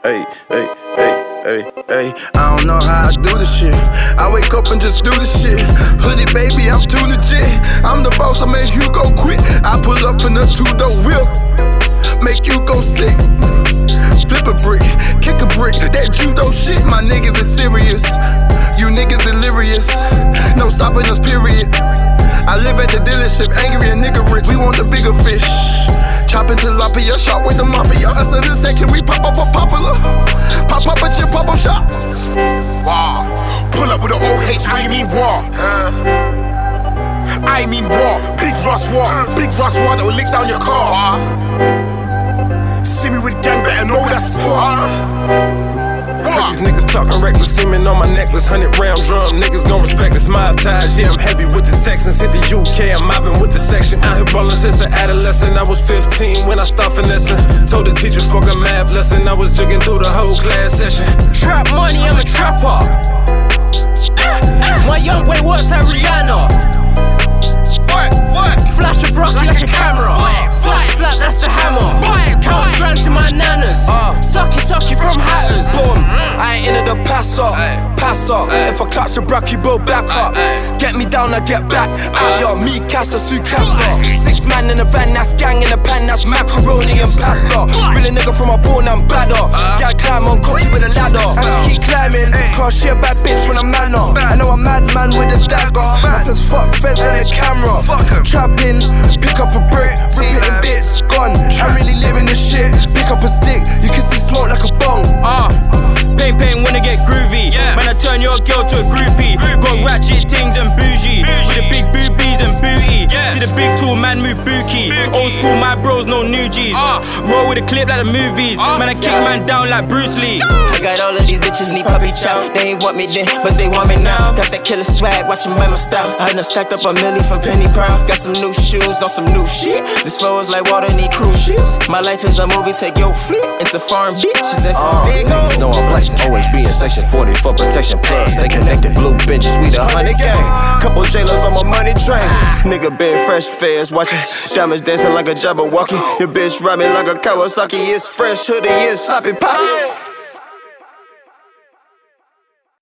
Hey, hey, hey, hey, hey. I don't know how I do this shit. I wake up and just do this shit. Hoodie, baby, I'm too legit. I'm the boss, I make you go quit. I pull up in a two-door whip, make you go sick. Flip a brick, kick a brick. That judo shit, my niggas is serious. You niggas delirious. No stopping us, period. I live at the dealership, angry and nigga rich. We want the bigger fish. Chopping tilapia, shot with the mafia. Us in this section, we pop up a popular. Pop up a chip, pop up shop. Wow. Pull up with the OH, I mean war. I mean war. Big Ross war. Big Ross war that will lick down your car. See me with gang, better know that score. These niggas talking reckless, seeming on my necklace. 100 round drum, niggas gon' respect this mob ties. Yeah, I'm heavy with the Texans, hit the UK, I'm mobbing with the section. Out here ballin' since an adolescent, I was 15 when I start finessing. Told the teacher fuck a math lesson, I was jigging through the whole class session. Trap money, I'm a trapper. My young boy works at Rihanna. Work, flash a broccoli like a camera. Slap, that's the hammer. Count grand to my nanas. Sucky from hatters. Boom, I ain't into the pass up. If I catch the bracky, bro, back up. Get me down, I get back. Yo, me, Casa, Su Casa. 6 man in a van, that's gang in a pan, that's macaroni and pasta. Real nigga from a born, I'm badder. Gotta climb on cocky with a ladder. I keep climbing, cause she a bad bitch when I'm manner. I know a madman with a dagger. That says fuck feds and a camera. Trapping, pick up a brick, rip it in bits, gone. I'm really living this shit. Pick up a stick, you can see smoke like a bong. Pain, wanna get groovy. Man, I turn your girl to a groupie. Got ratchet things and bougie. With the big boobies and booty. See the big tall man move bookie. Old school, my bros, no new G's. Roll with a clip like the movies. Man, I kick man down like Bruce Lee. I got all of these bitches need puppy chow. They ain't want me then, but they want me now. Got that killer swag, watch them by my style. I done stacked up a milli from Penny Proud. Got some new shoes on some new shit. This flow is like water, need cruise ships. My life is a movie, take your fleet. It's a foreign bitches and from big old. You know I'm flexing, always be in section 40 for protection plus. Stay connected, blue benches, we the 100 gang. Couple jailers on my money train. Nigga been fresh fairs, watching diamonds dancing like a Jabberwocky. Your bitch ride me like a Kawasaki. It's fresh hoodie, it's sloppy poppy.